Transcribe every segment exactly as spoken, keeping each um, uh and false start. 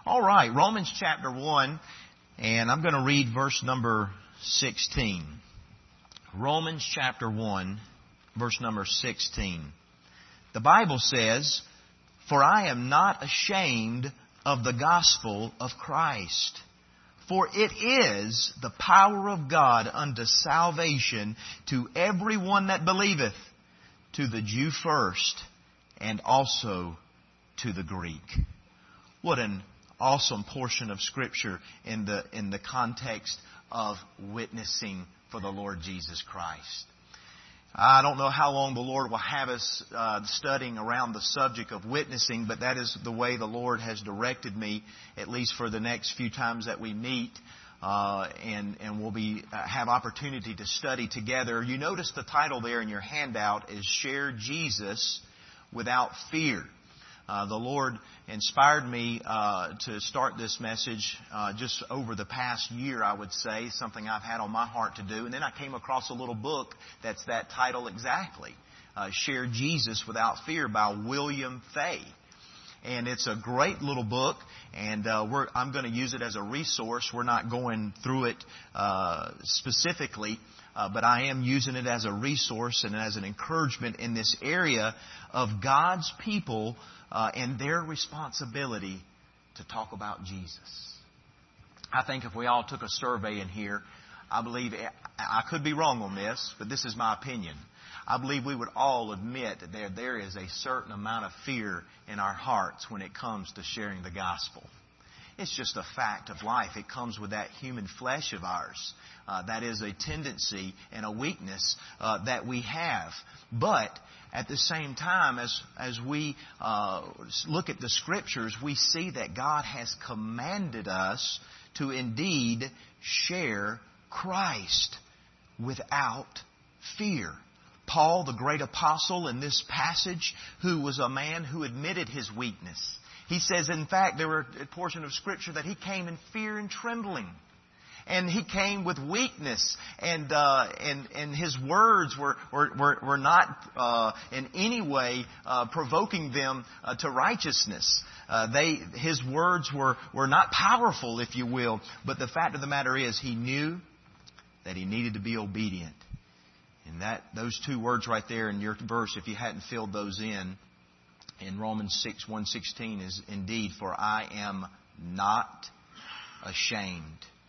All right, Romans chapter one, and I'm going to read verse number sixteen. Romans chapter one, verse number sixteen. The Bible says, "For I am not ashamed of the gospel of Christ, for it is the power of God unto salvation to everyone that believeth, to the Jew first, and also to the Greek." What an awesome portion of Scripture in the in the context of witnessing for the Lord Jesus Christ. I don't know how long the Lord will have us uh, studying around the subject of witnessing, but that is the way the Lord has directed me, at least for the next few times that we meet, uh, and and we'll be uh, have opportunity to study together. You notice the title there in your handout is "Share Jesus Without Fear." Uh, the Lord inspired me uh, to start this message uh, just over the past year, I would say, something I've had on my heart to do. And then I came across a little book that's that title exactly, uh, Share Jesus Without Fear by William Fay. And it's a great little book, and uh, we're, I'm going to use it as a resource. We're not going through it uh, specifically, uh, but I am using it as a resource and as an encouragement in this area of God's people uh, and their responsibility to talk about Jesus. I think if we all took a survey in here, I believe, I could be wrong on this, but this is my opinion. I believe we would all admit that there, there is a certain amount of fear in our hearts when it comes to sharing the gospel. It's just a fact of life. It comes with that human flesh of ours. Uh, that is a tendency and a weakness uh, that we have. But at the same time, as as we uh, look at the Scriptures, we see that God has commanded us to indeed share Christ without fear. Paul, the great apostle in this passage, who was a man who admitted his weakness. He says, in fact, there were a portion of Scripture that he came in fear and trembling. And he came with weakness, and uh, and and his words were were were, were not uh, in any way uh, provoking them uh, to righteousness. Uh, they his words were were not powerful, if you will. But the fact of the matter is, he knew that he needed to be obedient. And that those two words right there in your verse, if you hadn't filled those in, in Romans six, one sixteen is indeed, "For I am not ashamed."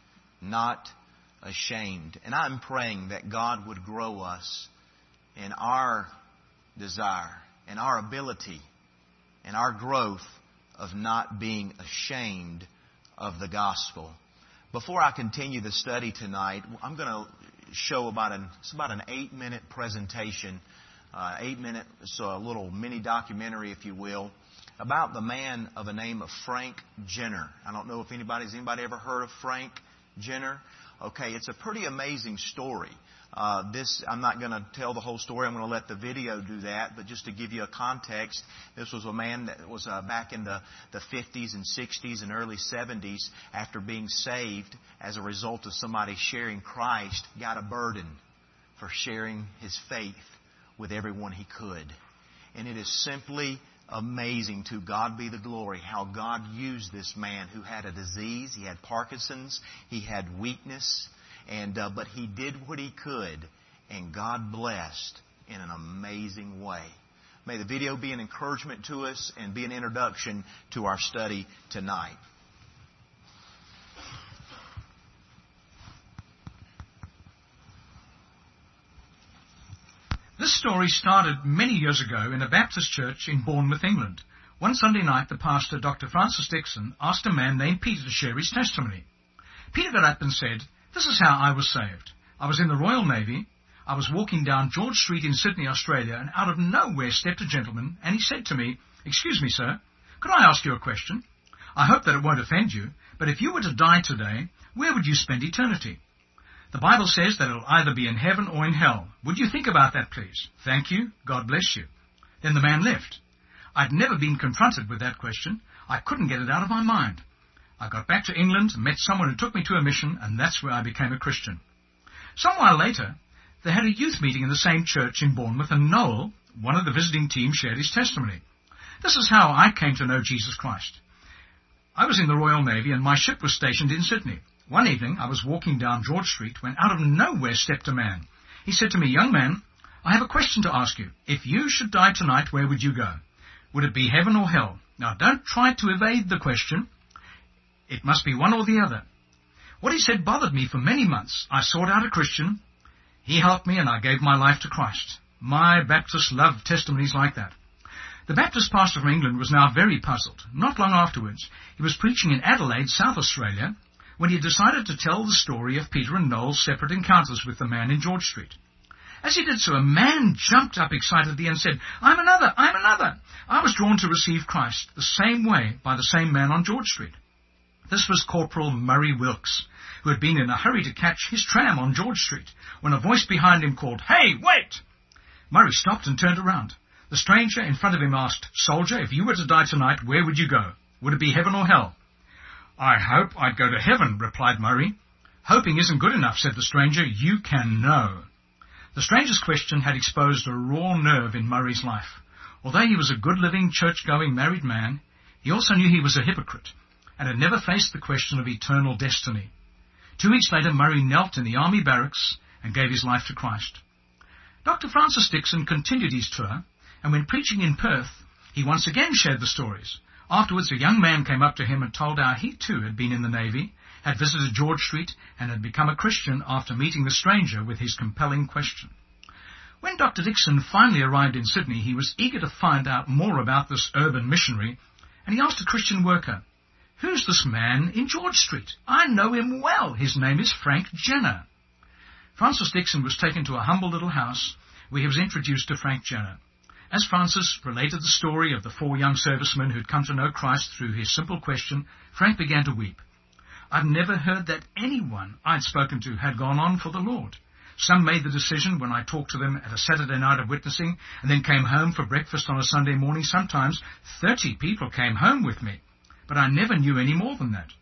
Not ashamed. And I'm praying that God would grow us in our desire, in our ability, in our growth of not being ashamed of the gospel. Before I continue the study tonight, I'm going to show about an it's about an eight minute presentation, uh, eight minute so a little mini documentary, if you will, about the man of the name of Frank Jenner. I don't know if anybody's anybody ever heard of Frank Jenner. Okay, it's a pretty amazing story. Uh, this I'm not going to tell the whole story. I'm going to let the video do that. But just to give you a context, this was a man that was uh, back in the, the fifties and sixties and early seventies, after being saved as a result of somebody sharing Christ, got a burden for sharing his faith with everyone he could. And it is simply amazing, to God be the glory, how God used this man who had a disease. He had Parkinson's. He had weakness. And uh, but he did what he could, and God blessed in an amazing way. May the video be an encouragement to us and be an introduction to our study tonight. This story started many years ago in a Baptist church in Bournemouth, England. One Sunday night, the pastor, Doctor Francis Dixon, asked a man named Peter to share his testimony. Peter got up and said, "This is how I was saved. I was in the Royal Navy. I was walking down George Street in Sydney, Australia, and out of nowhere stepped a gentleman, and he said to me, 'Excuse me, sir, could I ask you a question? I hope that it won't offend you, but if you were to die today, where would you spend eternity? The Bible says that it'll either be in heaven or in hell. Would you think about that, please? Thank you. God bless you.' Then the man left. I'd never been confronted with that question. I couldn't get it out of my mind. I got back to England, met someone who took me to a mission, and that's where I became a Christian. Some while later, they had a youth meeting in the same church in Bournemouth, and Noel, one of the visiting team, shared his testimony. This is how I came to know Jesus Christ. I was in the Royal Navy and my ship was stationed in Sydney. One evening I was walking down George Street when out of nowhere stepped a man. He said to me, "Young man, I have a question to ask you. If you should die tonight, where would you go? Would it be heaven or hell? Now don't try to evade the question. It must be one or the other." What he said bothered me for many months. I sought out a Christian. He helped me and I gave my life to Christ. My Baptists love testimonies like that. The Baptist pastor from England was now very puzzled. Not long afterwards, he was preaching in Adelaide, South Australia, when he decided to tell the story of Peter and Noel's separate encounters with the man in George Street. As he did so, a man jumped up excitedly and said, "I'm another, I'm another." I was drawn to receive Christ the same way by the same man on George Street. This was Corporal Murray Wilkes, who had been in a hurry to catch his tram on George Street, when a voice behind him called, "Hey, wait!" Murray stopped and turned around. The stranger in front of him asked, "Soldier, if you were to die tonight, where would you go? Would it be heaven or hell?" "I hope I'd go to heaven," replied Murray. "Hoping isn't good enough," said the stranger. "You can know." The stranger's question had exposed a raw nerve in Murray's life. Although he was a good-living, church-going, married man, he also knew he was a hypocrite and had never faced the question of eternal destiny. Two weeks later, Murray knelt in the army barracks and gave his life to Christ. Doctor Francis Dixon continued his tour, and when preaching in Perth, he once again shared the stories. Afterwards, a young man came up to him and told how he too had been in the Navy, had visited George Street, and had become a Christian after meeting the stranger with his compelling question. When Doctor Dixon finally arrived in Sydney, he was eager to find out more about this urban missionary, and he asked a Christian worker, "Who's this man in George Street? I know him well. His name is Frank Jenner." Francis Dixon was taken to a humble little house where he was introduced to Frank Jenner. As Francis related the story of the four young servicemen who'd come to know Christ through his simple question, Frank began to weep. "I've never heard that anyone I'd spoken to had gone on for the Lord. Some made the decision when I talked to them at a Saturday night of witnessing and then came home for breakfast on a Sunday morning. Sometimes thirty people came home with me, but I never knew any more than that."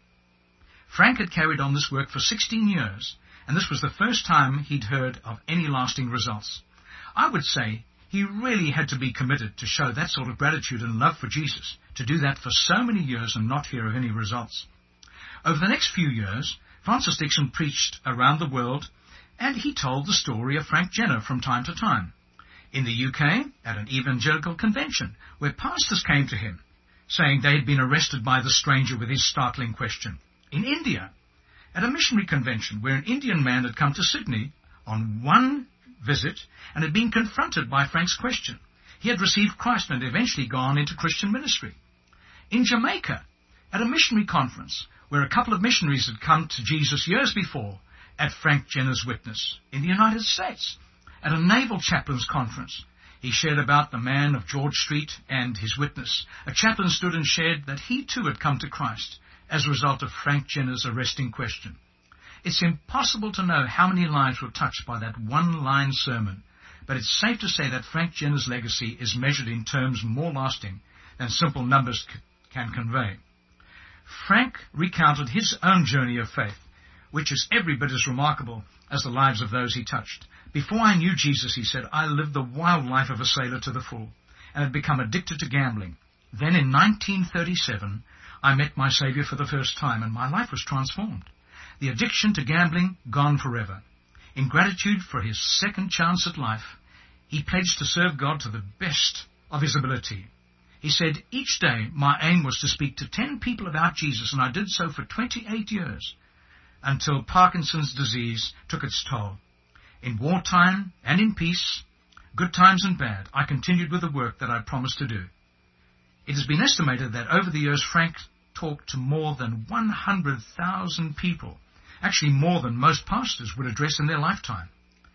Frank had carried on this work for sixteen years, and this was the first time he'd heard of any lasting results. I would say he really had to be committed to show that sort of gratitude and love for Jesus, to do that for so many years and not hear of any results. Over the next few years, Francis Dixon preached around the world, and he told the story of Frank Jenner from time to time. In the U K, at an evangelical convention, where pastors came to him, saying they had been arrested by the stranger with his startling question. In India, at a missionary convention, where an Indian man had come to Sydney on one visit and had been confronted by Frank's question. He had received Christ and eventually gone into Christian ministry. In Jamaica, at a missionary conference, where a couple of missionaries had come to Jesus years before, at Frank Jenner's witness. In the United States, at a naval chaplain's conference, he shared about the man of George Street and his witness. A chaplain stood and shared that he too had come to Christ as a result of Frank Jenner's arresting question. It's impossible to know how many lives were touched by that one-line sermon, but it's safe to say that Frank Jenner's legacy is measured in terms more lasting than simple numbers c- can convey. Frank recounted his own journey of faith, which is every bit as remarkable as the lives of those he touched. "Before I knew Jesus," he said, "I lived the wild life of a sailor to the full and had become addicted to gambling. Then in nineteen thirty-seven, I met my Saviour for the first time and my life was transformed. The addiction to gambling gone forever. In gratitude for his second chance at life, he pledged to serve God to the best of his ability. He said, each day my aim was to speak to ten people about Jesus, and I did so for twenty-eight years, until Parkinson's disease took its toll. In wartime and in peace, good times and bad, I continued with the work that I promised to do." It has been estimated that over the years Frank talked to more than one hundred thousand people, actually more than most pastors would address in their lifetime.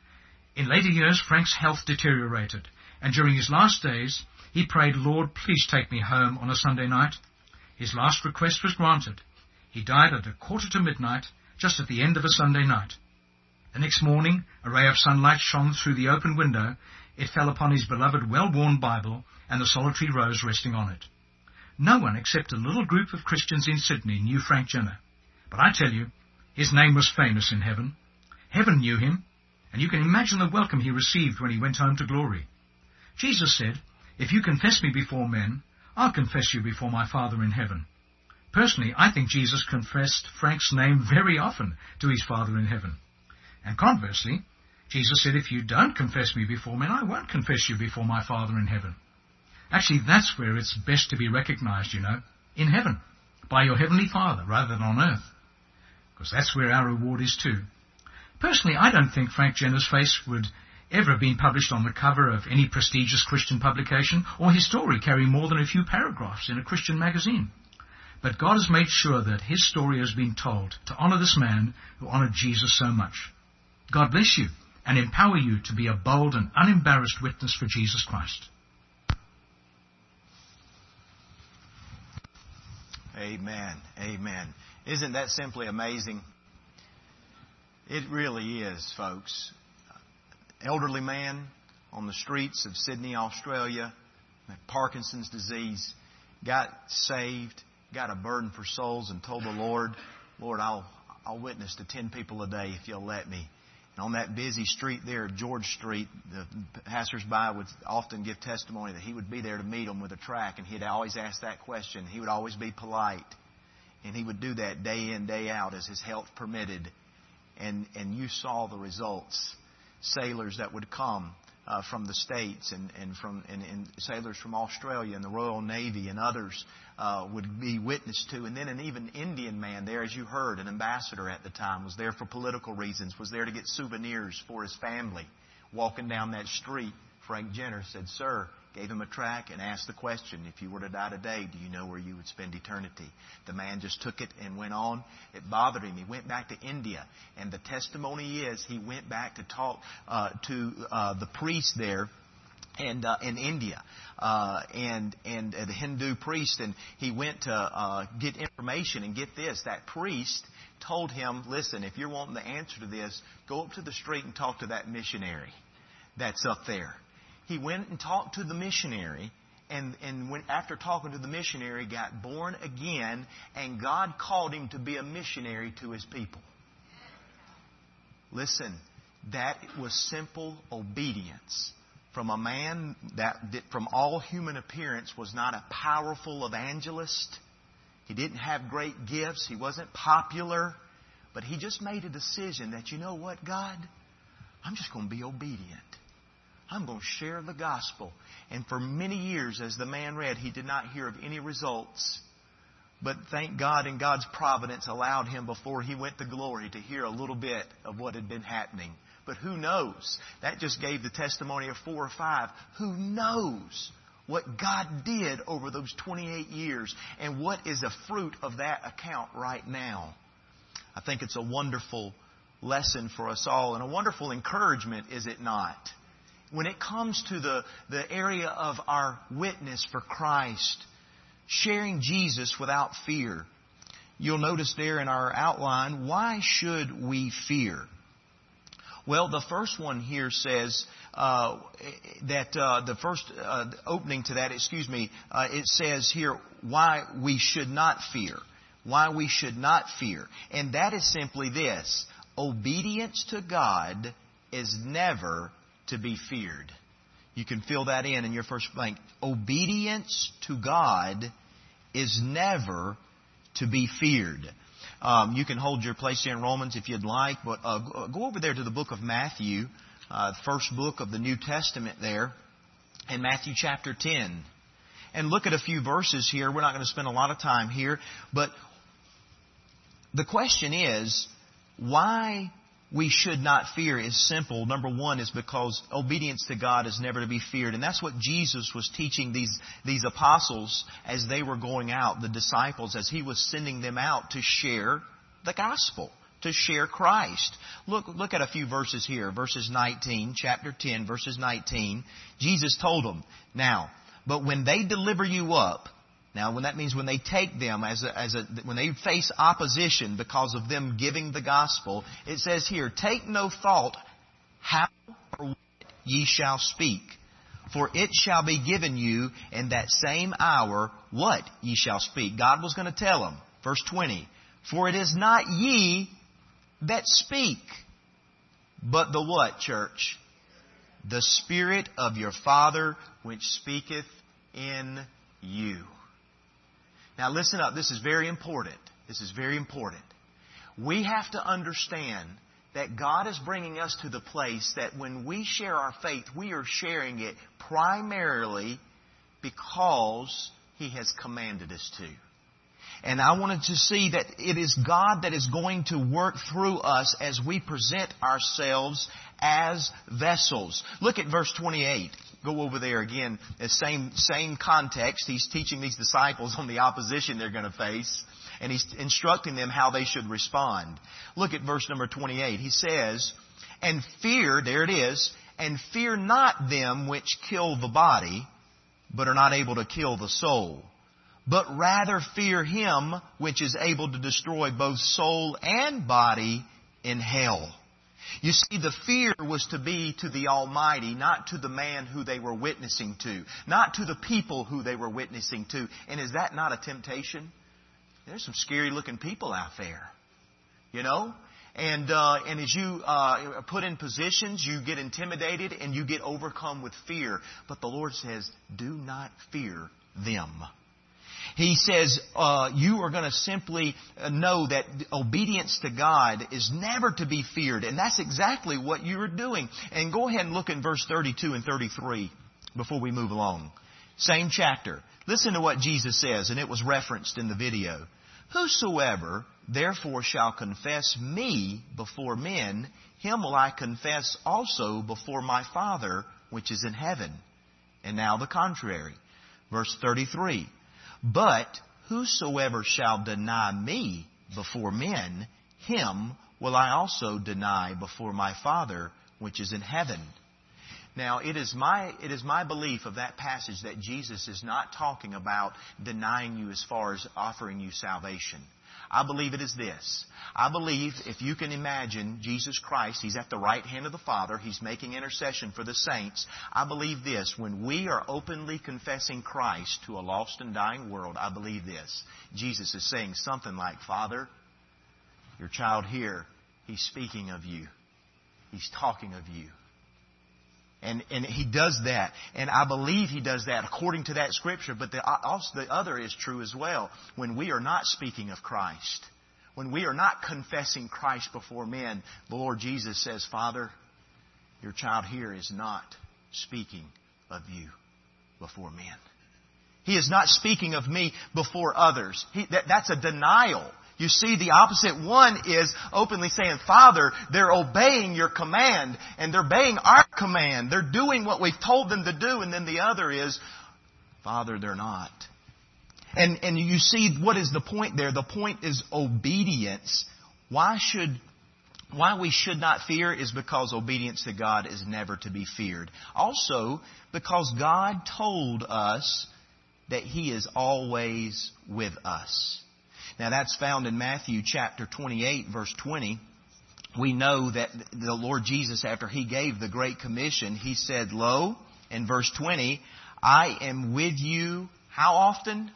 In later years, Frank's health deteriorated, and during his last days, he prayed, "Lord, please take me home on a Sunday night." His last request was granted. He died at a quarter to midnight, just at the end of a Sunday night. The next morning, a ray of sunlight shone through the open window. It fell upon his beloved, well-worn Bible and the solitary rose resting on it. No one except a little group of Christians in Sydney knew Frank Jenner. But I tell you, his name was famous in heaven. Heaven knew him, and you can imagine the welcome he received when he went home to glory. Jesus said, "If you confess me before men, I'll confess you before my Father in heaven." Personally, I think Jesus confessed Frank's name very often to his Father in heaven. And conversely, Jesus said, if you don't confess me before men, I won't confess you before my Father in heaven. Actually, that's where it's best to be recognized, you know, in heaven, by your Heavenly Father rather than on earth, because that's where our reward is too. Personally, I don't think Frank Jenner's face would ever have been published on the cover of any prestigious Christian publication, or his story carry more than a few paragraphs in a Christian magazine. But God has made sure that his story has been told to honor this man who honored Jesus so much. God bless you and empower you to be a bold and unembarrassed witness for Jesus Christ. Amen. Amen. Isn't that simply amazing? It really is, folks. Elderly man on the streets of Sydney, Australia, with Parkinson's disease, got saved, got a burden for souls, and told the Lord, Lord, I'll I'll witness to ten people a day if you'll let me. And on that busy street there, George Street, the passersby would often give testimony that he would be there to meet them with a tract, and he'd always ask that question. He would always be polite, and he would do that day in, day out as his health permitted. And and you saw the results. Sailors that would come uh, from the States and, and from and, and sailors from Australia and the Royal Navy and others uh, would be witnessed to. And then an even Indian man there, as you heard, an ambassador at the time, was there for political reasons, was there to get souvenirs for his family. Walking down that street, Frank Jenner said, sir, gave him a tract and asked the question, if you were to die today, do you know where you would spend eternity? The man just took it and went on. It bothered him. He went back to India. And the testimony is he went back to talk uh, to uh, the priest there and uh, in India uh, and and uh, the Hindu priest. And he went to uh, get information. And get this, that priest told him, listen, if you're wanting the answer to this, go up to the street and talk to that missionary that's up there. He went and talked to the missionary, and, and when, after talking to the missionary, got born again, and God called him to be a missionary to his people. Listen, that was simple obedience from a man that, from all human appearance, was not a powerful evangelist. He didn't have great gifts. He wasn't popular. But he just made a decision that, you know what, God? I'm just going to be obedient. I'm going to share the gospel. And for many years, as the man read, he did not hear of any results. But thank God, in God's providence, allowed him before he went to glory to hear a little bit of what had been happening. But who knows? That just gave the testimony of four or five. Who knows what God did over those twenty-eight years and what is the fruit of that account right now? I think it's a wonderful lesson for us all and a wonderful encouragement, is it not? When it comes to the, the area of our witness for Christ, sharing Jesus without fear, you'll notice there in our outline, why should we fear? Well, the first one here says uh, that uh, the first uh, opening to that, excuse me, uh, it says here why we should not fear. Why we should not fear. And that is simply this. Obedience to God is never to be feared. You can fill that in in your first blank. Obedience to God is never to be feared. Um, you can hold your place here in Romans if you'd like, but uh, go over there to the book of Matthew, uh, first book of the New Testament there, in Matthew chapter ten. And look at a few verses here. We're not going to spend a lot of time here, but the question is, why we should not fear is simple. Number one is because obedience to God is never to be feared. And that's what Jesus was teaching these, these apostles as they were going out, the disciples, as He was sending them out to share the gospel, to share Christ. Look, look at a few verses here. Verses nineteen, chapter ten, verses nineteen. Jesus told them, now, but when they deliver you up, now, when that means when they take them as a, as a, when they face opposition because of them giving the gospel, it says here, take no thought how or what ye shall speak, for it shall be given you in that same hour what ye shall speak. God was going to tell them. Verse twenty, for it is not ye that speak, but the what, church? The Spirit of your Father which speaketh in you. Now listen up. This is very important. This is very important. We have to understand that God is bringing us to the place that when we share our faith, we are sharing it primarily because He has commanded us to. And I wanted to see that it is God that is going to work through us as we present ourselves as vessels. Look at verse twenty-eight. Go over there again. The same, same context. He's teaching these disciples on the opposition they're going to face. And He's instructing them how they should respond. Look at verse number twenty-eight. He says, and fear, there it is, and fear not them which kill the body, but are not able to kill the soul. But rather fear Him which is able to destroy both soul and body in hell. You see, the fear was to be to the Almighty, not to the man who they were witnessing to, not to the people who they were witnessing to. And is that not a temptation? There's some scary looking people out there, you know? And, uh, and as you, uh, are put in positions, you get intimidated and you get overcome with fear. But the Lord says, do not fear them. He says, uh, you are going to simply know that obedience to God is never to be feared. And that's exactly what you're doing. And go ahead and look in verse thirty-two and thirty-three before we move along. Same chapter. Listen to what Jesus says, and it was referenced in the video. Whosoever therefore shall confess me before men, him will I confess also before my Father which is in heaven. And now the contrary. Verse thirty-three. But whosoever shall deny me before men, him will I also deny before my Father which is in heaven. Now, it is my it is my belief of that passage that Jesus is not talking about denying you as far as offering you salvation. I believe it is this. I believe if you can imagine Jesus Christ, He's at the right hand of the Father. He's making intercession for the saints. I believe this. When we are openly confessing Christ to a lost and dying world, I believe this. Jesus is saying something like, Father, your child here, He's speaking of you. He's talking of you. And, and He does that. And I believe He does that according to that Scripture. But the, also the other is true as well. When we are not speaking of Christ, when we are not confessing Christ before men, the Lord Jesus says, Father, your child here is not speaking of you before men. He is not speaking of me before others. He, that, that's a denial. You see, the opposite one is openly saying, Father, they're obeying your command, and they're obeying our command. They're doing what we've told them to do. And then the other is, Father, they're not. And, and you see, what is the point there? The point is obedience. Why should, why we should not fear is because obedience to God is never to be feared. Also, because God told us that He is always with us. Now that's found in Matthew chapter twenty-eight, verse twenty. We know that the Lord Jesus, after He gave the Great Commission, He said, Lo, in verse twenty, I am with you, how often?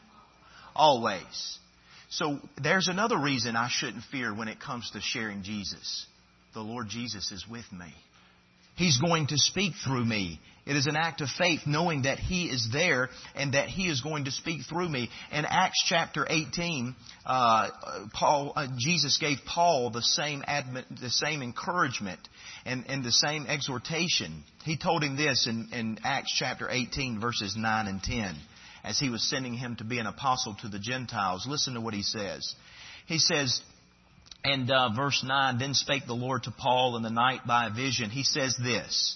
Always. So there's another reason I shouldn't fear when it comes to sharing Jesus. The Lord Jesus is with me. He's going to speak through me. It is an act of faith knowing that He is there and that He is going to speak through me. In Acts chapter eighteen, uh, Paul, uh, Jesus gave Paul the same admit, the same encouragement and, and the same exhortation. He told him this in, in Acts chapter eighteen, verses nine and ten, as he was sending him to be an apostle to the Gentiles. Listen to what he says. He says, and uh, verse nine, then spake the Lord to Paul in the night by a vision. He says this,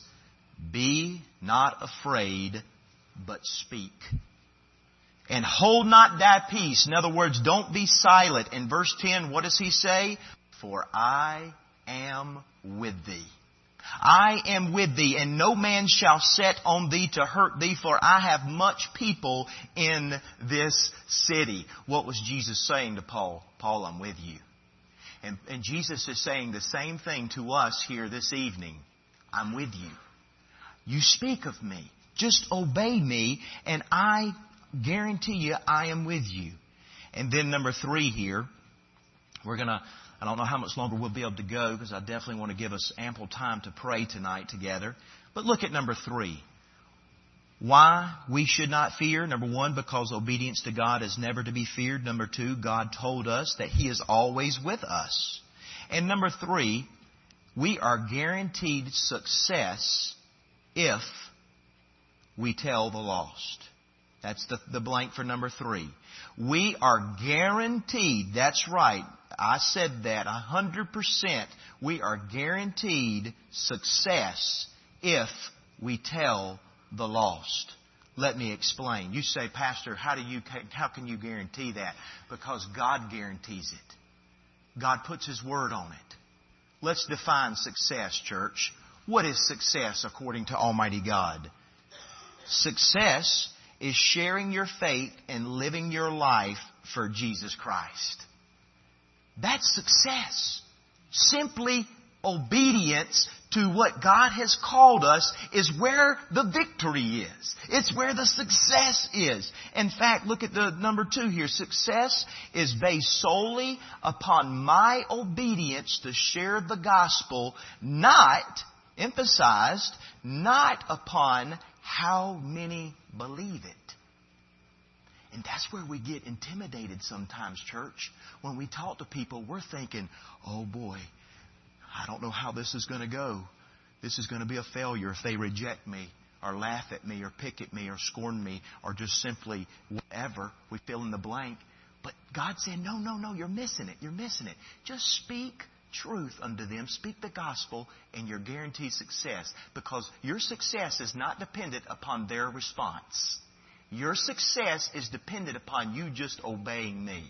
be not afraid, but speak. And hold not thy peace. In other words, don't be silent. In verse ten, what does he say? For I am with thee. I am with thee, and no man shall set on thee to hurt thee, for I have much people in this city. What was Jesus saying to Paul? Paul, I'm with you. And, and Jesus is saying the same thing to us here this evening. I'm with you. You speak of me. Just obey me, and I guarantee you I am with you. And then number three here, we're going to, I don't know how much longer we'll be able to go because I definitely want to give us ample time to pray tonight together. But look at number three. Why we should not fear? Number one, because obedience to God is never to be feared. Number two, God told us that He is always with us. And number three, we are guaranteed success if we tell the lost. That's the, the blank for number three. We are guaranteed, that's right, I said that, one hundred percent. We are guaranteed success if we tell the lost. Let me explain. You say, Pastor, how do you, how can you guarantee that? Because God guarantees it. God puts His word on it. Let's define success, church. What is success according to Almighty God? Success is sharing your faith and living your life for Jesus Christ. That's success. Simply obedience to what God has called us is where the victory is. It's where the success is. In fact, look at the number two here. Success is based solely upon my obedience to share the gospel, not, emphasized, not upon how many believe it. And that's where we get intimidated sometimes, church. When we talk to people, we're thinking, oh boy, I don't know how this is going to go. This is going to be a failure if they reject me or laugh at me or pick at me or scorn me or just simply whatever. We fill in the blank. But God said, no, no, no, you're missing it. You're missing it. Just speak truth unto them. Speak the gospel and you're guaranteed success, because your success is not dependent upon their response. Your success is dependent upon you just obeying me.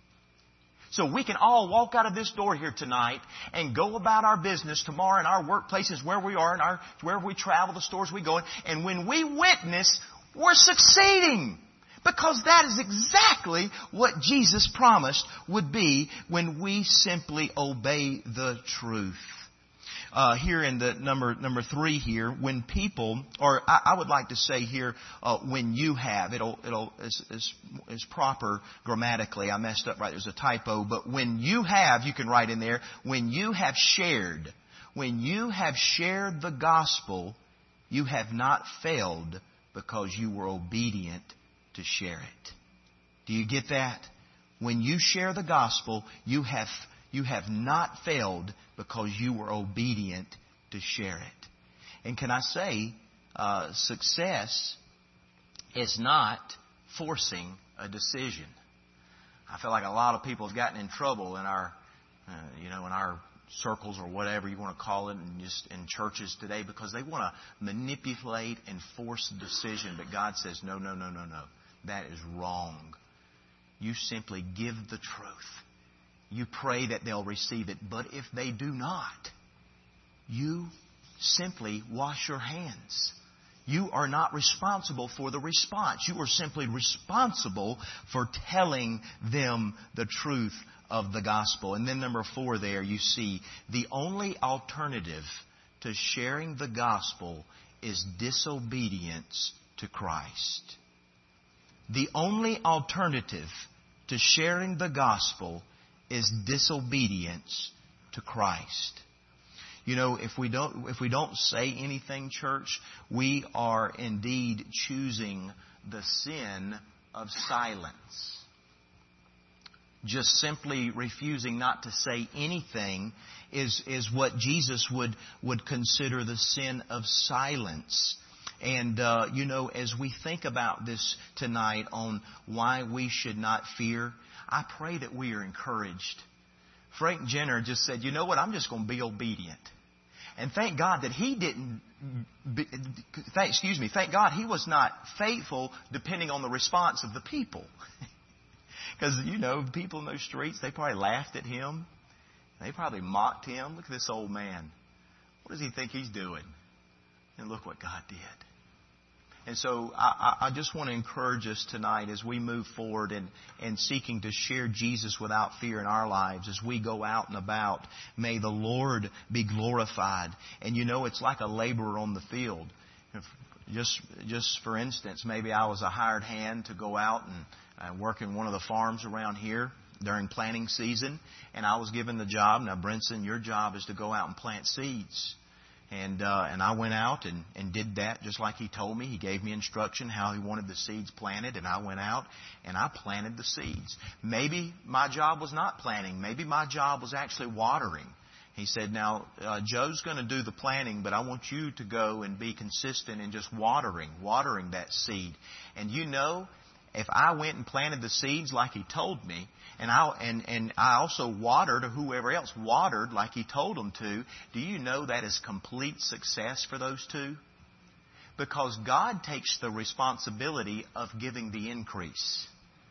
So we can all walk out of this door here tonight and go about our business tomorrow in our workplaces, where we are, in our wherever we travel, the stores we go in. And when we witness, we're succeeding. Because that is exactly what Jesus promised would be when we simply obey the truth. Uh, here in the number number three here, when people, or I, I would like to say here, uh, when you have, it'll it'll is, is is proper grammatically. I messed up right. There's a typo, but when you have, you can write in there, when you have shared, when you have shared the gospel, you have not failed because you were obedient to share it. Do you get that? When you share the gospel, you have you have not failed because you were obedient to share it. And can I say, uh, success is not forcing a decision. I feel like a lot of people have gotten in trouble in our, uh, you know, in our circles or whatever you want to call it, and just in churches today, because they want to manipulate and force a decision. But God says, no, no, no, no, no. That is wrong. You simply give the truth. You pray that they'll receive it. But if they do not, you simply wash your hands. You are not responsible for the response. You are simply responsible for telling them the truth of the gospel. And then number four there, you see, the only alternative to sharing the gospel is disobedience to Christ. The only alternative to sharing the gospel is disobedience to Christ. You know, if we don't if we don't say anything, church, we are indeed choosing the sin of silence. Just simply refusing not to say anything is is what Jesus would would consider the sin of silence. And, uh, you know, as we think about this tonight on why we should not fear, I pray that we are encouraged. Frank Jenner just said, you know what, I'm just going to be obedient. And thank God that he didn't, be, th- excuse me, thank God he was not faithful depending on the response of the people. Because, you know, people in those streets, they probably laughed at him. They probably mocked him. Look at this old man. What does he think he's doing? And look what God did. And so I, I just want to encourage us tonight as we move forward and, and seeking to share Jesus without fear in our lives as we go out and about. May the Lord be glorified. And you know, it's like a laborer on the field. If, just, just for instance, maybe I was a hired hand to go out and uh, work in one of the farms around here during planting season. And I was given the job. Now, Brinson, your job is to go out and plant seeds. And uh, and I went out and, and did that just like He told me. He gave me instruction how He wanted the seeds planted, and I went out and I planted the seeds. Maybe my job was not planting. Maybe my job was actually watering. He said, now, uh, Joe's going to do the planting, but I want you to go and be consistent in just watering, watering that seed. And you know, if I went and planted the seeds like He told me, and I and, and I also watered, or whoever else watered like He told them to, do you know that is complete success for those two? Because God takes the responsibility of giving the increase.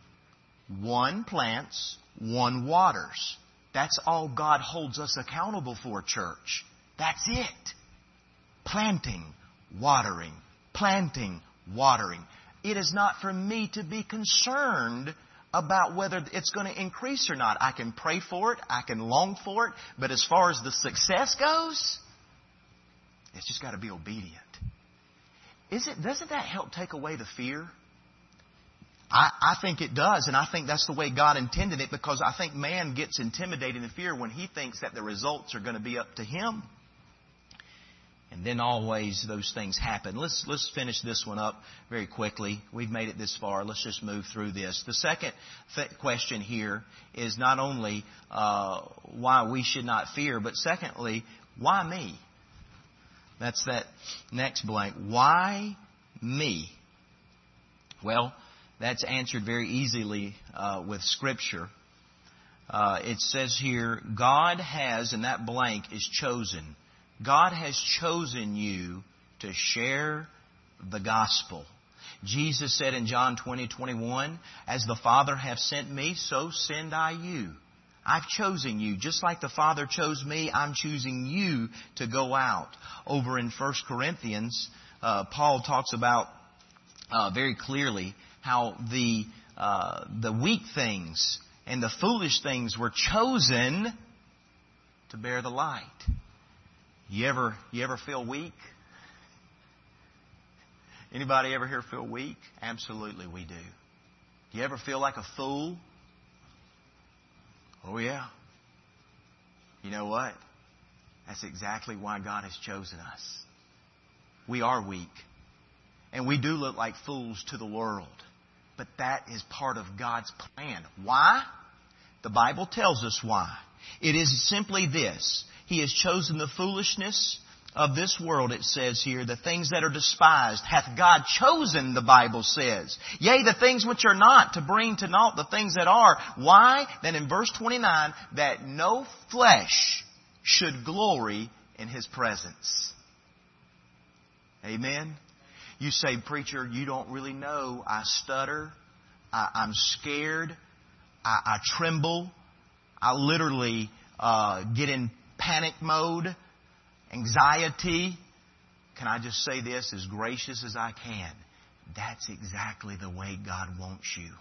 One plants, one waters. That's all God holds us accountable for, church. That's it. Planting, watering, planting, watering. It is not for me to be concerned about whether it's going to increase or not. I can pray for it. I can long for it. But as far as the success goes, it's just got to be obedient. Is it, doesn't that help take away the fear? I, I think it does, and I think that's the way God intended it, because I think man gets intimidated in fear when he thinks that the results are going to be up to him. And then always those things happen. Let's let's finish this one up very quickly. We've made it this far. Let's just move through this. The second th- question here is not only uh, why we should not fear, but secondly, why me? That's that next blank. Why me? Well, that's answered very easily uh, with Scripture. Uh, it says here, God has, and that blank is chosen. God has chosen you to share the gospel. Jesus said in John twenty, twenty-one, as the Father hath sent me, so send I you. I've chosen you. Just like the Father chose me, I'm choosing you to go out. Over in First Corinthians, uh, Paul talks about uh, very clearly how the uh, the weak things and the foolish things were chosen to bear the light. You ever you ever feel weak? Anybody ever here feel weak? Absolutely we do. You ever feel like a fool? Oh yeah. You know what? That's exactly why God has chosen us. We are weak. And we do look like fools to the world. But that is part of God's plan. Why? The Bible tells us why. It is simply this. He has chosen the foolishness of this world, it says here. The things that are despised hath God chosen, the Bible says. Yea, the things which are not, to bring to naught the things that are. Why? Then in verse twenty-nine, that no flesh should glory in His presence. Amen? You say, preacher, you don't really know. I stutter. I, I'm scared. I, I tremble. I literally uh, get in panic mode, anxiety. Can I just say this as gracious as I can? That's exactly the way God wants you.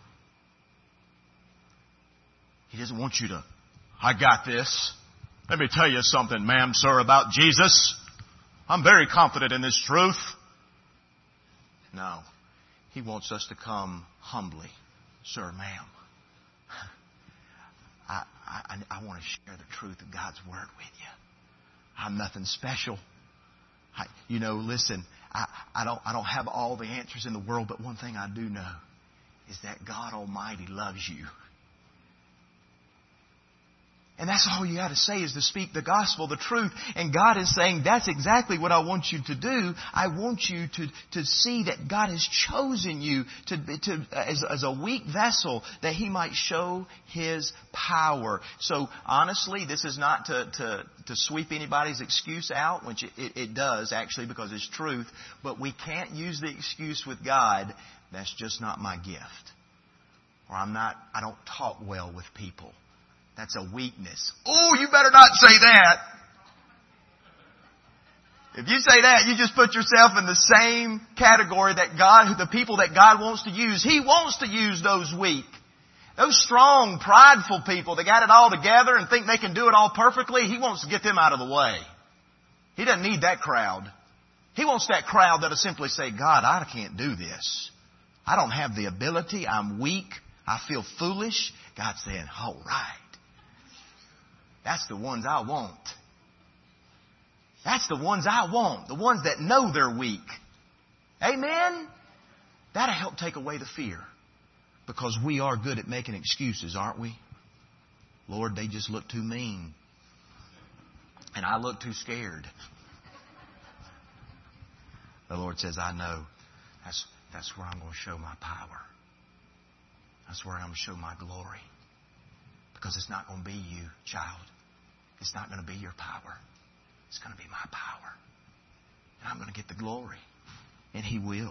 He doesn't want you to, I got this. Let me tell you something, ma'am, sir, about Jesus. I'm very confident in this truth. No. He wants us to come humbly. Sir, ma'am, I, I, I want to share the truth of God's Word with you. I'm nothing special. I, you know, listen, I, I don't I don't have all the answers in the world, but one thing I do know is that God Almighty loves you. And that's all you got to say is to speak the gospel, the truth. And God is saying, that's exactly what I want you to do. I want you to, to see that God has chosen you to, to as, as a weak vessel, that He might show His power. So honestly, this is not to, to, to sweep anybody's excuse out, which it, it, it does actually, because it's truth. But we can't use the excuse with God, that's just not my gift. Or I'm not, I don't talk well with people. That's a weakness. Oh, you better not say that. If you say that, you just put yourself in the same category that God, the people that God wants to use. He wants to use those weak. Those strong, prideful people that got it all together and think they can do it all perfectly, He wants to get them out of the way. He doesn't need that crowd. He wants that crowd that'll simply say, God, I can't do this. I don't have the ability. I'm weak. I feel foolish. God's saying, all right. That's the ones I want. That's the ones I want. The ones that know they're weak. Amen? That'll help take away the fear. Because we are good at making excuses, aren't we? Lord, they just look too mean. And I look too scared. The Lord says, I know. That's, that's where I'm going to show my power. That's where I'm going to show my glory. Because it's not going to be you, child. It's not going to be your power. It's going to be my power. And I'm going to get the glory. And He will.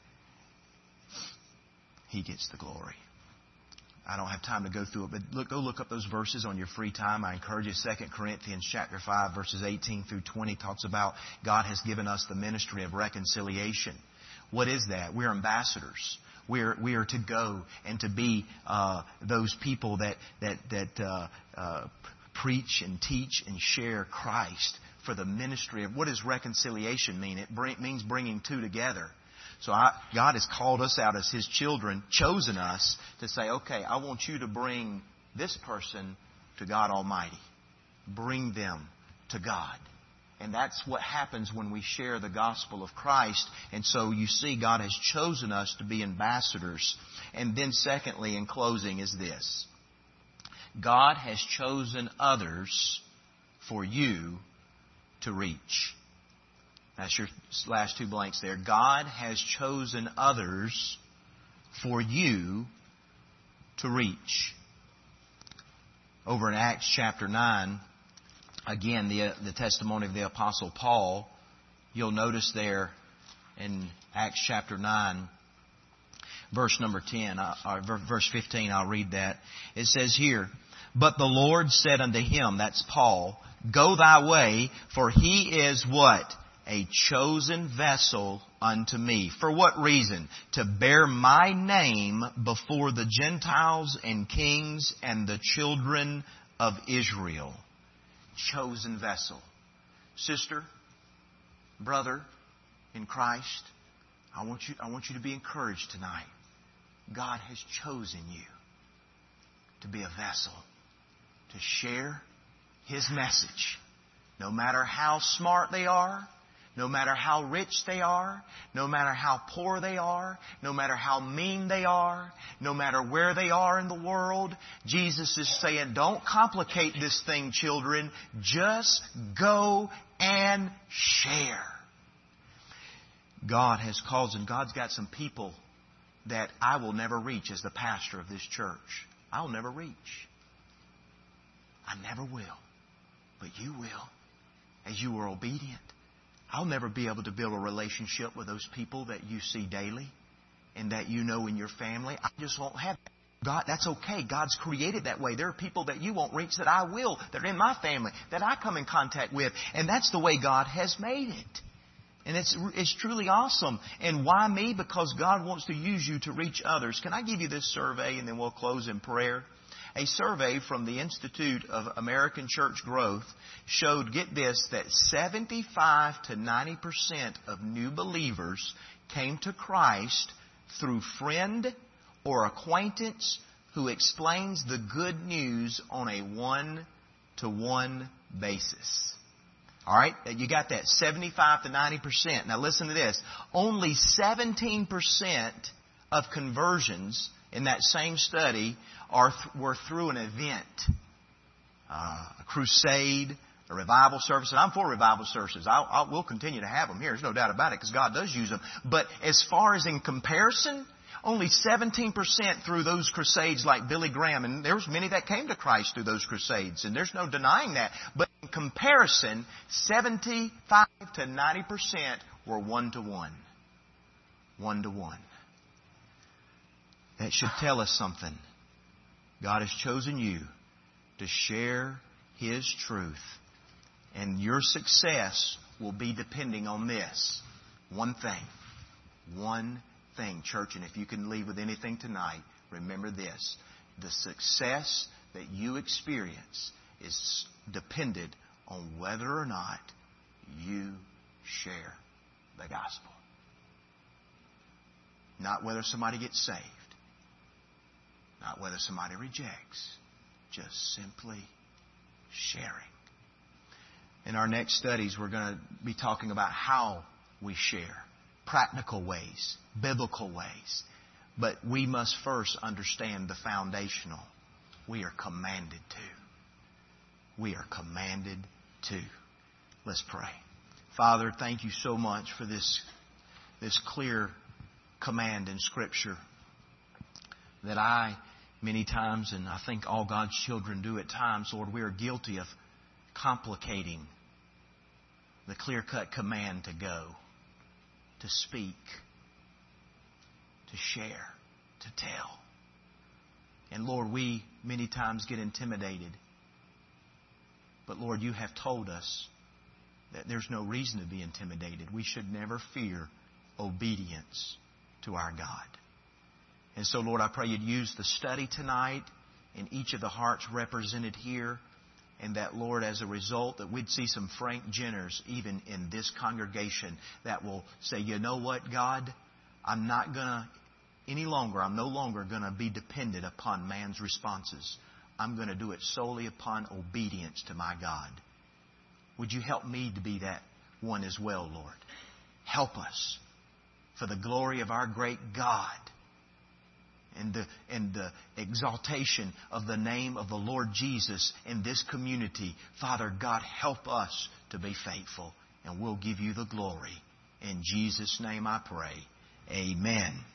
He gets the glory. I don't have time to go through it, but look, go look up those verses on your free time. I encourage you. Second Corinthians chapter five, verses eighteen through twenty talks about God has given us the ministry of reconciliation. What is that? We're ambassadors. We're, we are to go and to be uh, those people that that that uh, uh, preach and teach and share Christ for the ministry of. What does reconciliation mean? It bring, means bringing two together. So I, God has called us out as His children, chosen us to say, okay, I want you to bring this person to God Almighty. Bring them to God. And that's what happens when we share the gospel of Christ. And so you see, God has chosen us to be ambassadors. And then secondly, in closing, is this. God has chosen others for you to reach. That's your last two blanks there. God has chosen others for you to reach. Over in Acts chapter nine, again, the, the testimony of the Apostle Paul, you'll notice there in Acts chapter nine, verse number ten, uh, verse fifteen, I'll read that. It says here, but the Lord said unto him, that's Paul, go thy way, for he is what? A chosen vessel unto me. For what reason? To bear my name before the Gentiles and kings and the children of Israel. Chosen vessel. Sister, brother in Christ, I want you, I want you to be encouraged tonight. God has chosen you to be a vessel, to share His message. No matter how smart they are, no matter how rich they are, no matter how poor they are, no matter how mean they are, no matter where they are in the world, Jesus is saying, don't complicate this thing, children. Just go and share. God has called, and God's got some people that I will never reach as the pastor of this church. I'll never reach. I never will. But you will, as you are obedient. I'll never be able to build a relationship with those people that you see daily and that you know in your family. I just won't have that. God, that's okay. God's created that way. There are people that you won't reach that I will, that are in my family, that I come in contact with. And that's the way God has made it. And it's, it's truly awesome. And why me? Because God wants to use you to reach others. Can I give you this survey and then we'll close in prayer? A survey from the Institute of American Church Growth showed, get this, that seventy-five to ninety percent of new believers came to Christ through friend or acquaintance who explains the good news on a one-to-one basis. All right? You got that, seventy-five to ninety percent. Now listen to this. Only seventeen percent of conversions in that same study are th- were through an event, uh, a crusade, a revival service. And I'm for revival services. I'll, I'll, we'll continue to have them here. There's no doubt about it because God does use them. But as far as in comparison, only seventeen percent through those crusades like Billy Graham. And there was many that came to Christ through those crusades. And there's no denying that. But in comparison, seventy-five to ninety percent were one-to-one. One-to-one. That should tell us something. God has chosen you to share His truth. And your success will be depending on this. One thing. One thing, church. And if you can leave with anything tonight, remember this. The success that you experience is dependent on whether or not you share the gospel. Not whether somebody gets saved. Not whether somebody rejects. Just simply sharing. In our next studies, we're going to be talking about how we share. Practical ways, biblical ways. But we must first understand the foundational. We are commanded to. We are commanded to. Let's pray. Father, thank you so much for this, this clear command in Scripture that I, many times, and I think all God's children do at times, Lord, we are guilty of complicating the clear-cut command to go, to speak, to share, to tell. And Lord, we many times get intimidated. But Lord, you have told us that there's no reason to be intimidated. We should never fear obedience to our God. And so, Lord, I pray you'd use the study tonight in each of the hearts represented here. And that, Lord, as a result, that we'd see some Frank Jenners even in this congregation that will say, you know what, God, I'm not going to, any longer, I'm no longer going to be dependent upon man's responses. I'm going to do it solely upon obedience to my God. Would you help me to be that one as well, Lord? Help us for the glory of our great God and the, and the exaltation of the name of the Lord Jesus in this community. Father God, help us to be faithful, and we'll give you the glory. In Jesus' name I pray. Amen.